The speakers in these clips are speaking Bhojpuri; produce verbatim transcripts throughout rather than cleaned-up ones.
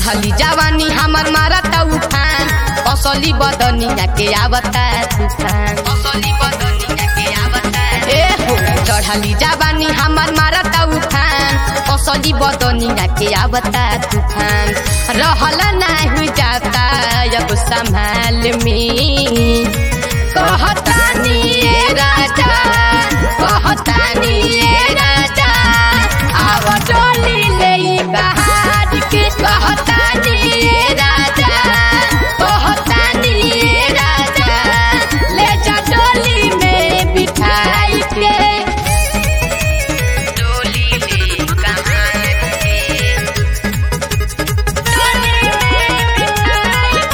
चढ़ली जवानी हमर मारता उफान असली बदनिया के आवता तूफान असली बदनिया के आवता ए हो चढ़ली जवानी हमर मारता उफान असली बदनिया के आवता तूफान रहल नहीं जाता अब संभाल में कहतानी ए राजा कहतानी ए राजा आव डोली ले बहार के कहतानी ए राजा कहतानी ए राजा ले जा डोली में बिठाई के डोली ले बहार के डोली में बिठाई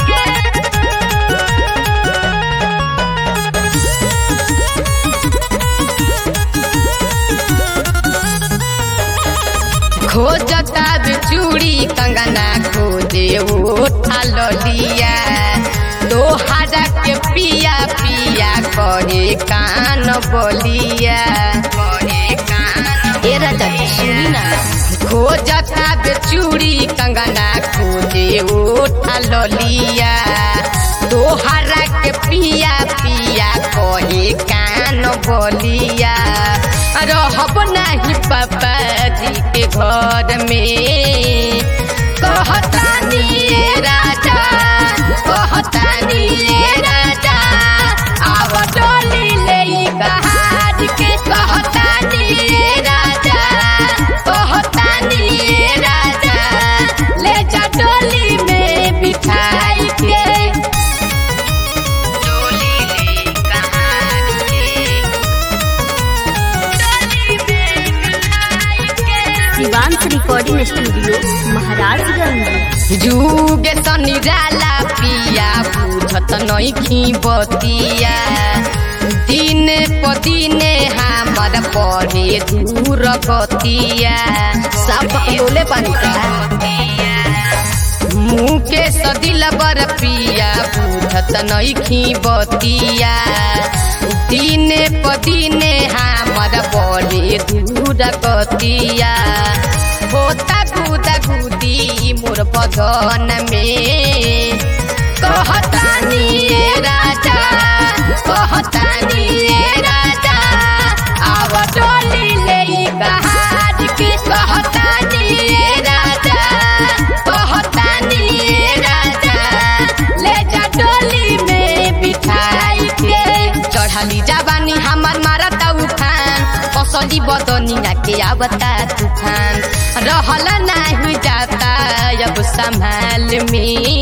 खोजता चूड़ी कंगना खोजे उठा लिया तोहरा के पिया पिया करे कान बोलिया करे कान ए राजा सुनी ना खोजता चूड़ी कंगना खोजे उठा लिया तोहरा के पिया पिया करे कान बोलिया रहब नहीं पापा जी के घर में कहतानी ए राजा कहतानी ए राजा आव डोली ले बहार के कहतानी ए राजा कहतानी ए राजा ले जा डोली में बिठाई के डोली ले बहार के शिवांश रिकॉर्डिंग स्टूडियो महाराजगंज जुग सनी जाला पिया बुझत नइखी बतिया दिन प दिने हमर पढ़े दूर गतिया सब बोले पानी मुके सदिल बर पिया बुझत नइखी बतिया दिन प दिने हमर पढ़े दूर गतिया होता गुदा गुदी मोर बदन में कहतानी ए राजा कहतानी ए राजा आव डोली ले बहार के कहतानी ए राजा कहतानी ए राजा ले जा डोली में बिठाई के चढ़ली जवानी हमर मारता उफान असली बदनिया के आवता तूफान रहल नहीं जाता अब संभाल में